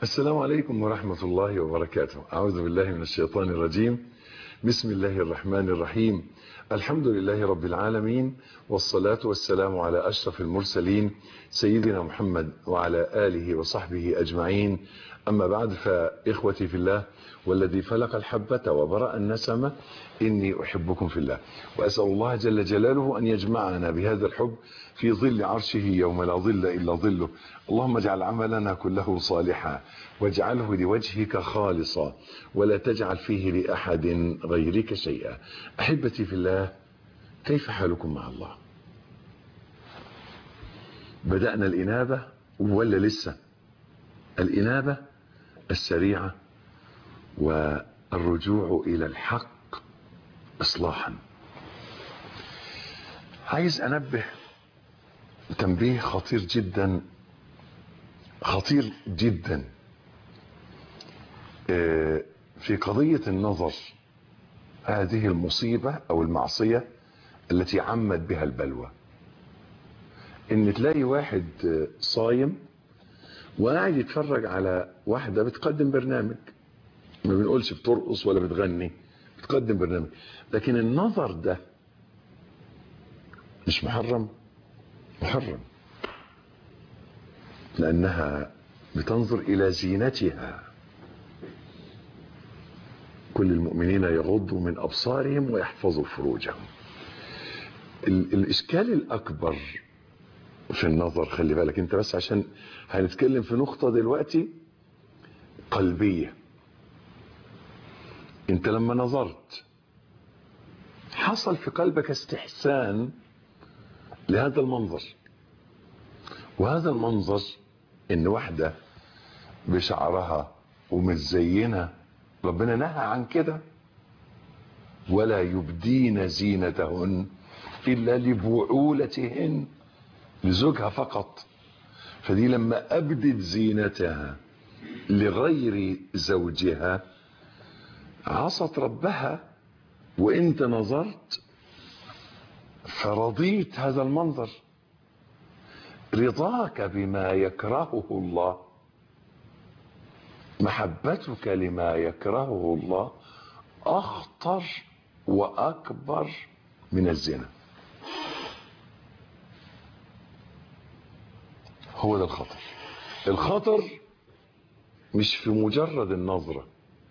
السلام عليكم ورحمة الله وبركاته. أعوذ بالله من الشيطان الرجيم. بسم الله الرحمن الرحيم. الحمد لله رب العالمين، والصلاة والسلام على أشرف المرسلين سيدنا محمد وعلى آله وصحبه أجمعين. أما بعد، فإخوتي في الله والذي فلق الحبة وبرأ النسمة، إني أحبكم في الله، وأسأل الله جل جلاله أن يجمعنا بهذا الحب في ظل عرشه يوم لا ظل إلا ظله. اللهم اجعل عملنا كله صالحا، واجعله لوجهك خالصا، ولا تجعل فيه لأحد غيرك شيئا. أحبتي في الله، كيف حالكم مع الله؟ بدأنا الإنابة ولا لسه؟ الإنابة السريعة والرجوع إلى الحق إصلاحا. عايز أنبه تنبيه خطير جدا، خطير جدا، في قضية النظر، هذه المصيبة أو المعصية التي عمت بها البلوى. إن تلاقي واحد صايم وقاعد يتفرج على واحدة بتقدم برنامج، ما بنقولش بترقص ولا بتغني، بتقدم برنامج، لكن النظر ده مش محرم؟ محرم، لأنها بتنظر إلى زينتها. كل المؤمنين يغضوا من أبصارهم ويحفظوا فروجهم. الإشكال الأكبر في النظر، خلي بالك انت بس، عشان هنتكلم في نقطة دلوقتي قلبية. انت لما نظرت حصل في قلبك استحسان لهذا المنظر، وهذا المنظر ان واحدة بشعرها ومتزينة، ربنا نهى عن كده، ولا يبدين زينتهن إلا لبعولتهن، لزوجها فقط. فدي لما أبدت زينتها لغير زوجها عصت ربها، وانت نظرت فرضيت هذا المنظر. رضاك بما يكرهه الله، محبتك لما يكرهه الله أخطر وأكبر من الزنا. هو ده الخطر. الخطر مش في مجرد النظرة،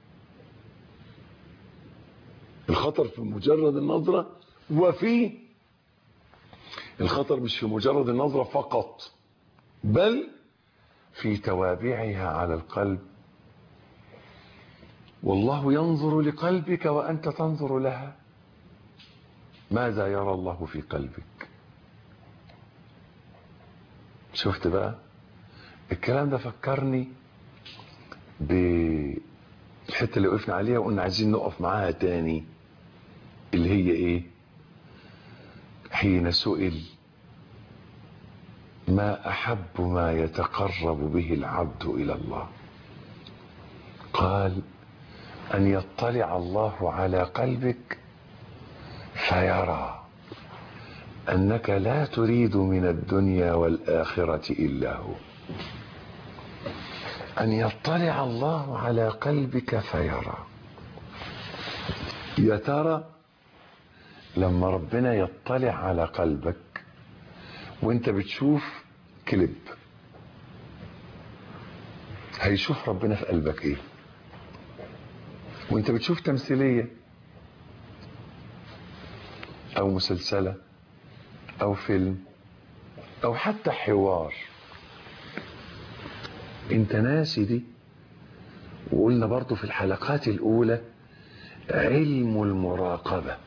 الخطر في مجرد النظرة، وفي الخطر مش في مجرد النظرة فقط، بل في توابعها على القلب. والله ينظر لقلبك وأنت تنظر لها. ماذا يرى الله في قلبك؟ شفت بقى الكلام ده؟ فكرني بالحتة اللي وقفنا عليها وقلنا عايزين نقف معاها تاني، اللي هي ايه؟ حين سئل ما أحب ما يتقرب به العبد إلى الله، قال أن يطلع الله على قلبك فيرى أنك لا تريد من الدنيا والآخرة إلا هو. أن يطلع الله على قلبك فيرى. يا ترى لما ربنا يطلع على قلبك وانت بتشوف كليب، هيشوف ربنا في قلبك ايه؟ وانت بتشوف تمثيلية او مسلسلة او فيلم او حتى حوار، انت ناسي دي؟ وقلنا برضو في الحلقات الاولى علم المراقبة،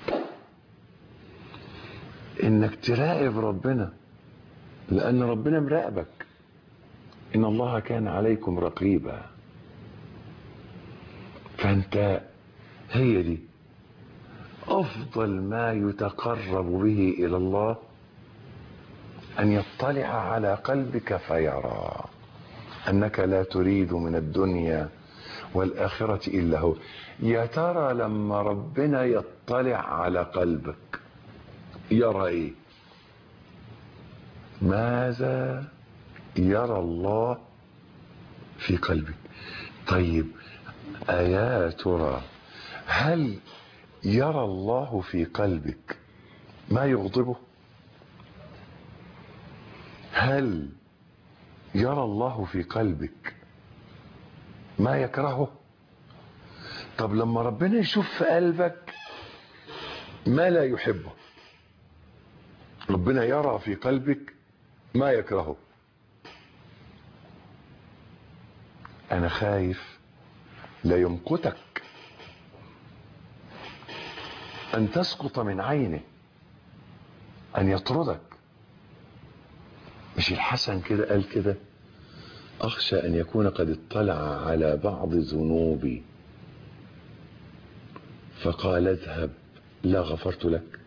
انك تراقب ربنا، لان ربنا مراقبك. ان الله كان عليكم رقيبا. فانت هي دي افضل ما يتقرب به الى الله، ان يطلع على قلبك فيرى انك لا تريد من الدنيا والآخرة إلا هو. يا ترى لما ربنا يطلع على قلبك يرى ايه؟ ماذا يرى الله في قلبك. طيب يا ترى هل يرى الله في قلبك ما يغضبه؟ هل يرى الله في قلبك ما يكرهه؟ طب لما ربنا يشوف في قلبك ما لا يحبه، ربنا يرى في قلبك ما يكرهه، انا خايف لا يمقتك، ان تسقط من عينه، ان يطردك. مش الحسن كده قال كده؟ اخشى ان يكون قد اطلع على بعض ذنوبي فقال اذهب لا غفرت لك.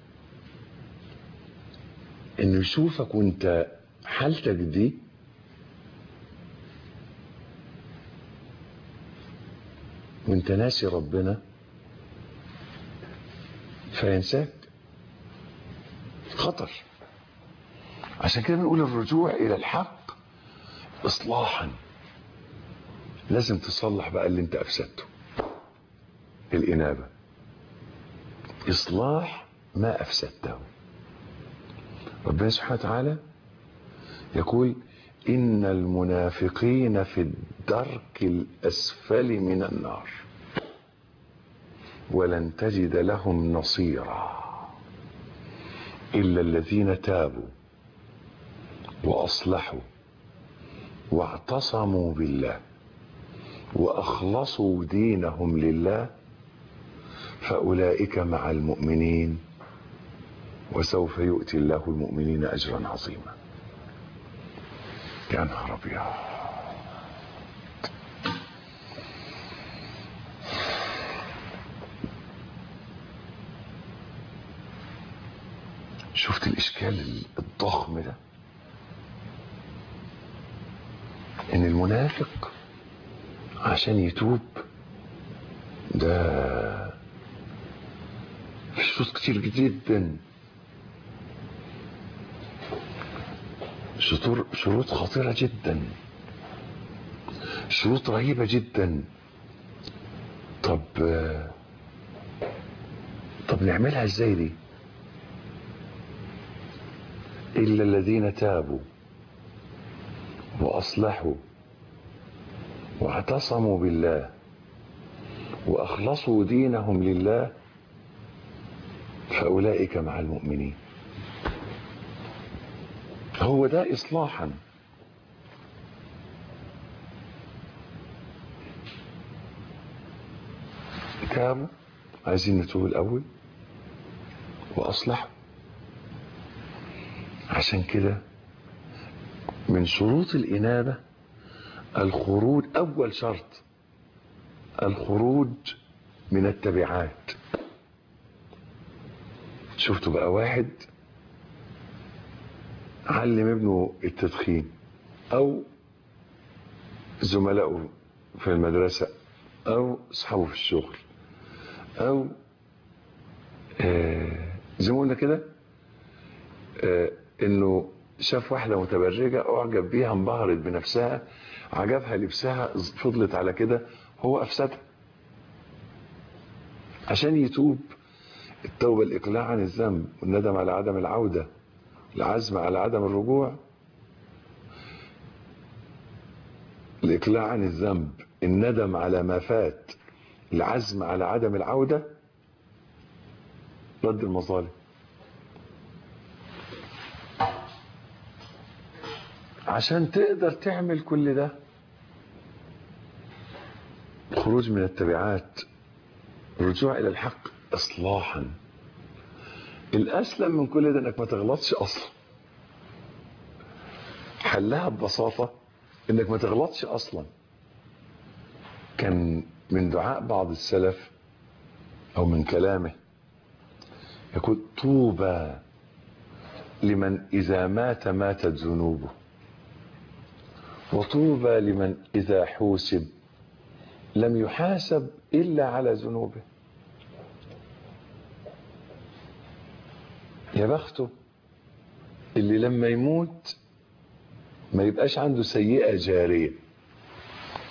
انه يشوفك وانت حالتك دي وانت ناسي ربنا فينساك، خطر. عشان كده بنقول الرجوع الى الحق اصلاحا. لازم تصلح بقى اللي انت افسدته، الانابة، اصلاح ما افسدته. ربنا سبحانه وتعالى يقول ان المنافقين في الدرك الاسفل من النار ولن تجد لهم نصيرا الا الذين تابوا واصلحوا واعتصموا بالله واخلصوا دينهم لله فاولئك مع المؤمنين وسوف يؤتي الله المؤمنين اجرا عظيما. يا نهار ابيض. شفت الاشكال الضخم ده؟ ان المنافق عشان يتوب ده في شروط كتير جدا، شروط خطيرة جدا، شروط رهيبة جدا. طب نعملها ازاي دي؟ إلا الذين تابوا وأصلحوا واعتصموا بالله وأخلصوا دينهم لله فأولئك مع المؤمنين. هو ده إصلاحا. تابوا، عايزين نتوب الأول، وأصلحوا. عشان كده من شروط الإنابة الخروج، أول شرط الخروج من التبعات. شفتوا بقى واحد علم ابنه التدخين أو زملائه في المدرسة أو أصحابه في الشغل أو زي ما قلنا كده إنه شاف واحدة متبرجة أعجب بيها، انبهرت بنفسها، عجبها لبسها، فضلت على كده، هو أفسدها. عشان يتوب، التوبة الإقلاع عن الذنب والندم على عدم العودة، العزم على عدم الرجوع. الإقلاع عن الذنب، الندم على ما فات، العزم على عدم العودة، رد المظالم. عشان تقدر تعمل كل ده، خروج من التبعات، الرجوع إلى الحق إصلاحا. الأسلم من كل ده إنك ما تغلطش أصلا. حلها ببساطة إنك ما تغلطش أصلا. كان من دعاء بعض السلف أو من كلامه يقول طوبى لمن إذا ماتت ذنوبه، وطوبى لمن إذا حوسب لم يحاسب إلا على ذنوبه. يا بخته اللي لما يموت ما يبقاش عنده سيئة جارية،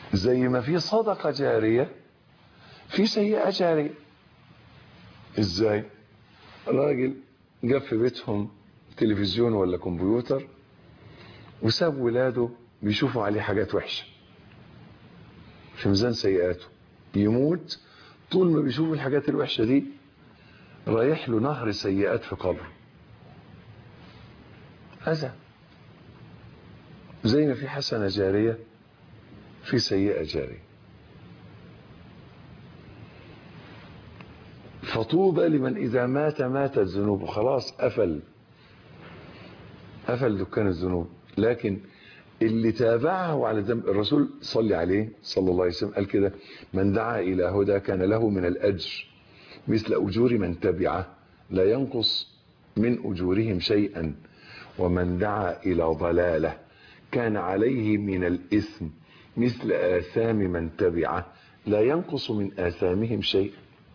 زي ما في صدقة جارية في سيئة جارية. ازاي؟ راجل جاب في بيتهم تلفزيون ولا كمبيوتر وساب ولاده بيشوفوا عليه حاجات وحشة، في ميزان سيئاته، يموت طول ما بيشوفوا الحاجات الوحشة دي رايح له نهر سيئات في قبره. هذا زي ما في حسنة جارية في سيئة جارية. فطوبى لمن إذا ماتت ذنوبه، خلاص قفل دكان الذنوب. لكن اللي تابعه على ذنب، الرسول صلى عليه صلى الله عليه وسلم قال كده: من دعا إلى هدى كان له من الأجر مثل أجور من تبعه لا ينقص من أجورهم شيئا، ومن دعا إلى ضلالة كان عليه من الإثم مثل آثام من تبعه لا ينقص من آثامهم شيئا.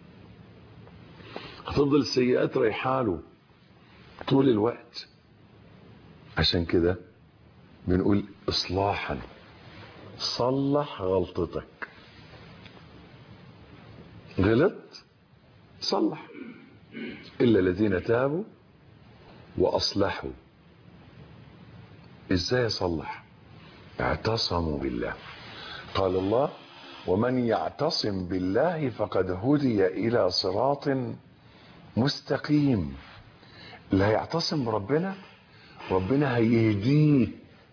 هتفضل السيئات ريحاله طول الوقت. عشان كده بنقول إصلاحا، صلح غلطتك، غلط صلح. إلا الذين تابوا وأصلحوا. إزاي أصلح؟ اعتصموا بالله. قال الله: ومن يعتصم بالله فقد هدي إلى صراط مستقيم. اللي هيعتصم بربنا ربنا هيهديه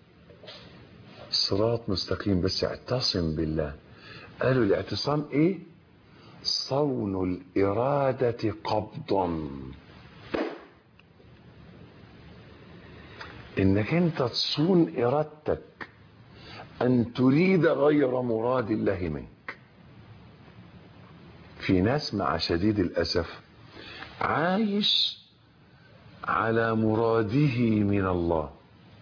صراط مستقيم. بس اعتصم بالله. قالوا الاعتصام ايه؟ صون الإرادة قبضا، انك انت تصون ارادتك ان تريد غير مراد الله منك. في ناس مع شديد الأسف عايش على مراده من الله،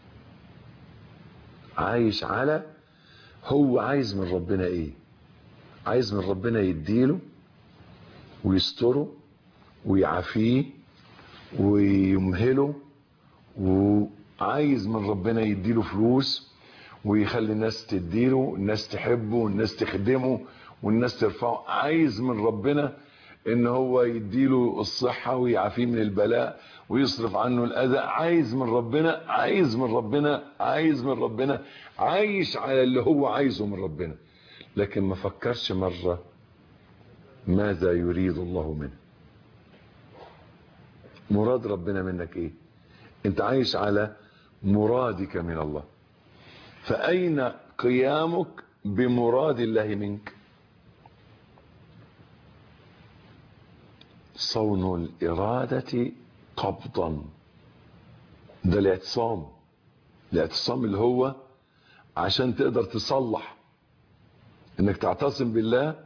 عايش على هو عايز من ربنا ايه، عايز من ربنا يديله ويستره ويعافيه ويمهله، وعايز من ربنا يديله فلوس ويخلي الناس تديله، الناس تحبه والناس تخدمه والناس ترفعه. عايز من ربنا ان هو يديله الصحة ويعافيه من البلاء ويصرف عنه الأذى. عايز من ربنا، عايز من ربنا، عايز من ربنا، عايش على اللي هو عايزه من ربنا. لكن ما فكرش مرة ماذا يريد الله منه. مراد ربنا منك ايه؟ انت عايش على مرادك من الله، فأين قيامك بمراد الله منك؟ صون الإرادة قبضا، ده الاعتصام. الاعتصام اللي هو عشان تقدر تصلح انك تعتصم بالله.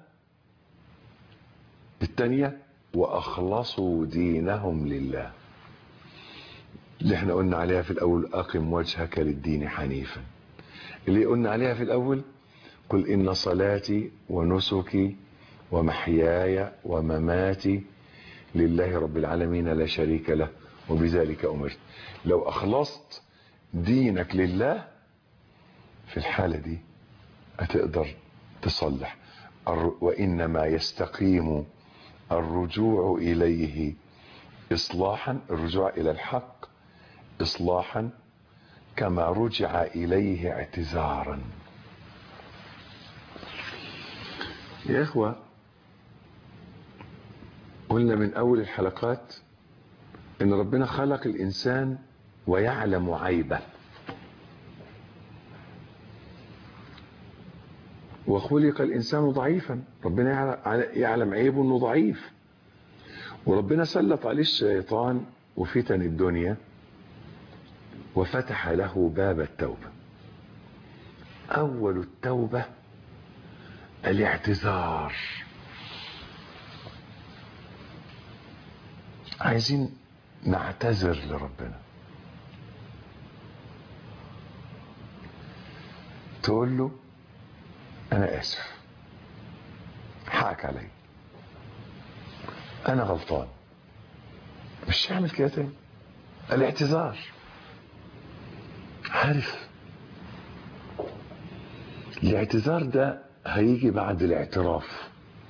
التانية وأخلصوا دينهم لله، اللي احنا قلنا عليها في الأول: أقم وجهك للدين حنيفا. اللي قلنا عليها في الأول: قل إن صلاتي ونسكي ومحياي ومماتي لله رب العالمين لا شريك له وبذلك أمرت. لو أخلصت دينك لله في الحالة دي هتقدر تصلح. وإنما يستقيم الرجوع إليه إصلاحا، الرجوع إلى الحق إصلاحا، كما رجع إليه اعتذارا. يا إخوة، قلنا من أول الحلقات إن ربنا خلق الإنسان ويعلم عيبه، وخلق الإنسان ضعيفا. ربنا يعلم عيبه إنه ضعيف، وربنا سلط عليه الشيطان وفتن الدنيا وفتح له باب التوبة. أول التوبة الاعتذار. عايزين نعتذر لربنا. تقول له: أنا آسف، حقك علي، أنا غلطان، مش هعمل كده تاني. الاعتذار. عارف الاعتذار ده هيجي بعد الاعتراف.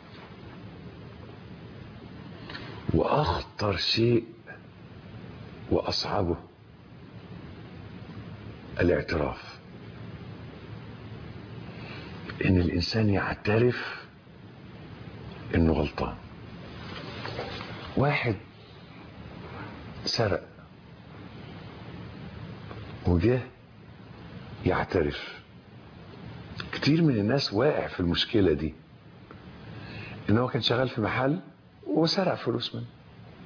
واخطر شيء واصعبه الاعتراف، ان الانسان يعترف انه غلطان. واحد سرق وجه يعترف. كتير من الناس واقع في المشكلة دي، ان هو كان شغال في محل وسرق فلوس منه.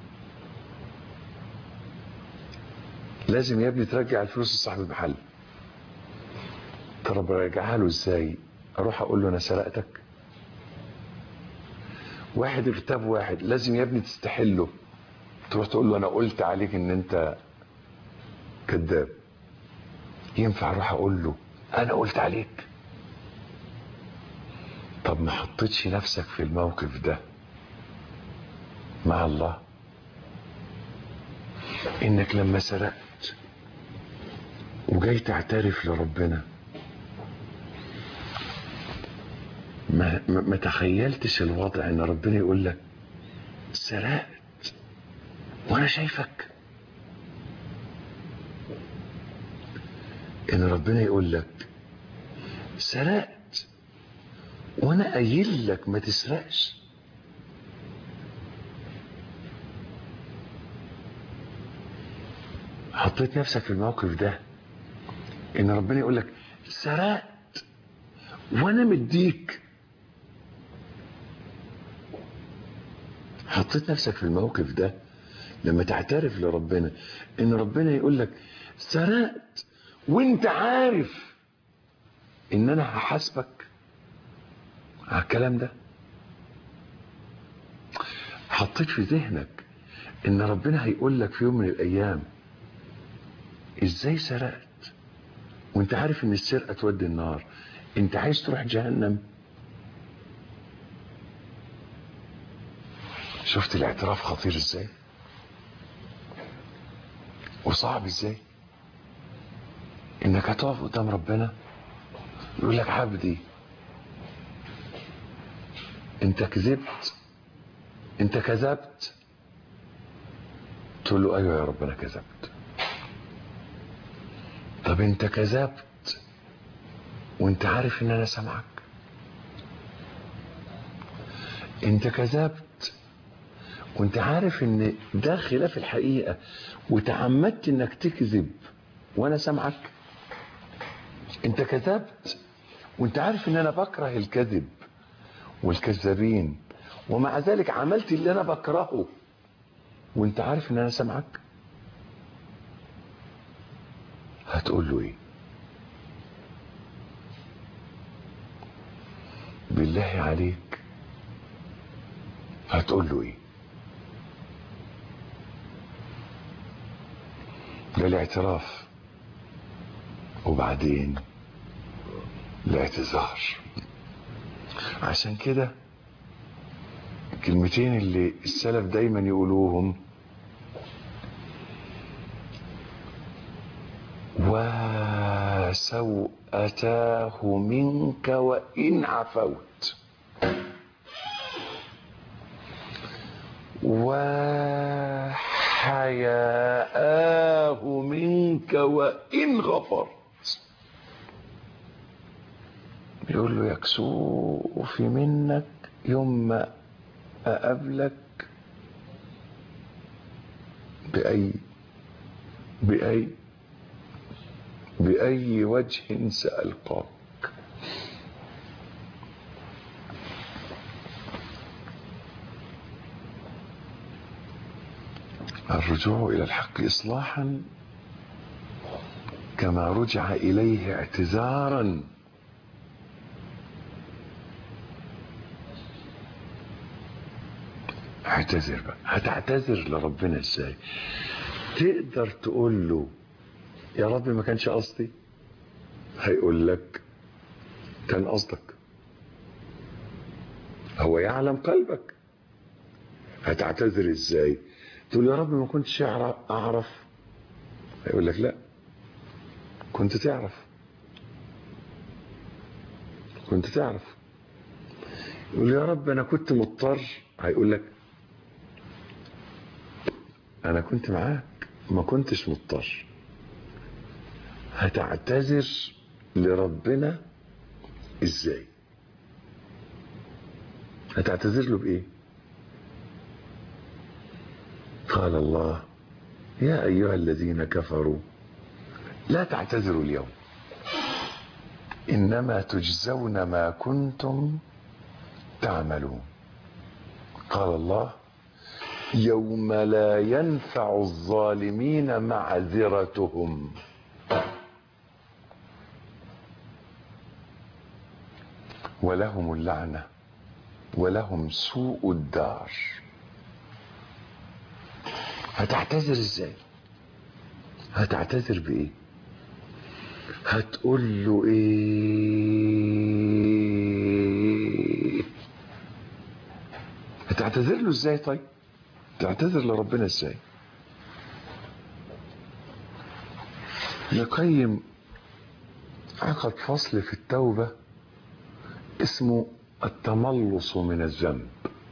لازم يا ابني ترجع الفلوس لصاحب المحل. طب برجعها له ازاي؟ اروح اقول له انا سرقتك؟ واحد اغتاب واحد، لازم يا ابني تستحله، تروح تقول له انا قلت عليك ان انت كذاب؟ ينفع اروح اقول له انا قلت عليك؟ طب ما حطيتش نفسك في الموقف ده مع الله، انك لما سرقت وجاي تعترف لربنا ما تخيلتش الوضع ان ربنا يقول لك سرقت وانا شايفك؟ ان ربنا يقول لك سرقت وانا قايل لك ما تسرقش. حطيت نفسك في الموقف ده، ان ربنا يقول لك سرقت وانا مديك. حطيت نفسك في الموقف ده لما تعترف لربنا، ان ربنا يقول لك سرقت وانت عارف ان انا هحاسبك على الكلام ده. حطيت في ذهنك ان ربنا هيقول لك في يوم من الايام ازاي سرقت وانت عارف ان السرقه تودي النار؟ انت عايز تروح جهنم؟ شفت الاعتراف خطير ازاي وصعب ازاي؟ انك هتقف قدام ربنا يقول لك عبدي انت كذبت، انت كذبت. تقول له ايوه يا رب انا كذبت. طب انت كذبت وانت عارف ان انا سامعك؟ انت كذبت وانت عارف ان ده خلاف الحقيقة وتعمدت انك تكذب وانا سامعك؟ انت كذبت وانت عارف ان انا بكره الكذب والكذابين ومع ذلك عملت اللي انا بكرهه وانت عارف ان انا سامعك؟ هتقول له ايه؟ بالله عليك هتقول له ايه؟ ده الاعتراف، وبعدين الاعتذار. عشان كده الكلمتين اللي السلف دايما يقولوهم: وسوءتاه منك وإن عفوت، وحياءاه منك وإن غفرت. بيقول له يكسوفي منك يوم ما أقابلك بأي وجه سألقاك. الرجوع إلى الحق إصلاحا كما رجع إليه اعتذارا. اعتذر بقى. هتعتذر لربنا ازاي؟ تقدر تقول له يا رب ما كانش قصدي؟ هيقول لك كان قصدك، هو يعلم قلبك. هتعتذر ازاي؟ تقول يا رب ما كنتش اعرف. هيقول لك لا، كنت تعرف. كنت تعرف. يقول يا رب انا كنت مضطر، هيقول لك انا كنت معاك ما كنتش مضطر. هتعتذر لربنا ازاي؟ هتعتذر له بايه؟ قال الله يا ايها الذين كفروا لا تعتذروا اليوم انما تجزون ما كنتم تعملون. قال الله يوم لا ينفع الظالمين معذرتهم ولهم اللعنة ولهم سوء الدار. هتعتذر ازاي؟ هتعتذر بايه؟ هتقول له ايه؟ هتعتذر له ازاي؟ طيب تعتذر لربنا ازاي؟ ابن القيم عقد فصل في التوبة اسمه التملص من الذنب.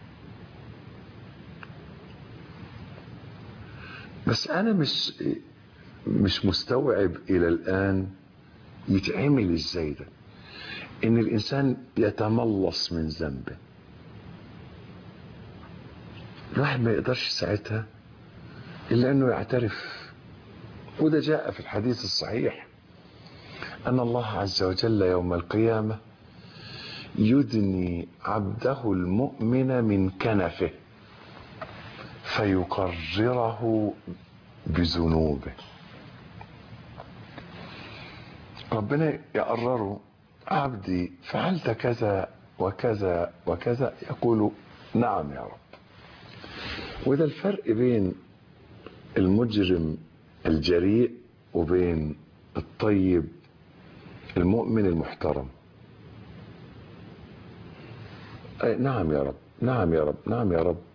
بس انا مش مستوعب الى الان يتعمل ازاي ده، ان الانسان يتملص من ذنبه. الواحد ما يقدرش ساعتها الا انه يعترف. وده جاء في الحديث الصحيح ان الله عز وجل يوم القيامة يدني عبده المؤمن من كنفه فيقرره بذنوبه. ربنا يقرره عبدي فعلت كذا وكذا وكذا، يقول نعم يا رب. وده الفرق بين المجرم الجريء وبين الطيب المؤمن المحترم. نعم يا رب، نعم يا رب، نعم يا رب.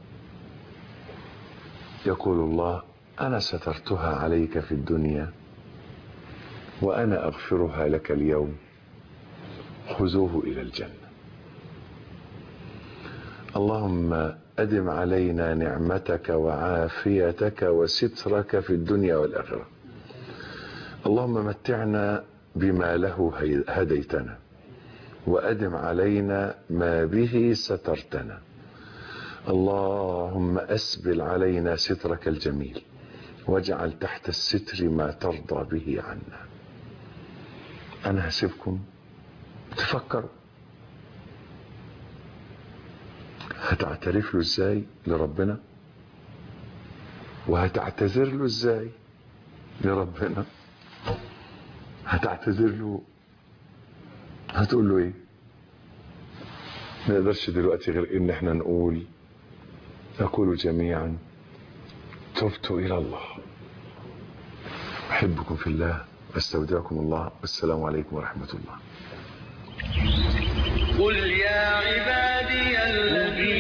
يقول الله أنا سترتها عليك في الدنيا وأنا أغفرها لك اليوم خذوه إلى الجنة. اللهم أدم علينا نعمتك وعافيتك وسترك في الدنيا والآخرة. اللهم متعنا بما له هديتنا وأدم علينا ما به سترتنا. اللهم أسبل علينا سترك الجميل واجعل تحت الستر ما ترضى به عنا. أنا هسيبكم تفكروا هتعترف له ازاي لربنا، وهتعتذر له ازاي لربنا. هتعتذر له هتقول له ايه؟ ما نقدرش دلوقتي غير ان احنا نقول جميعا تبت الى الله. احبكم في الله، استودعكم الله، والسلام عليكم ورحمة الله. قل يا عبادي الذين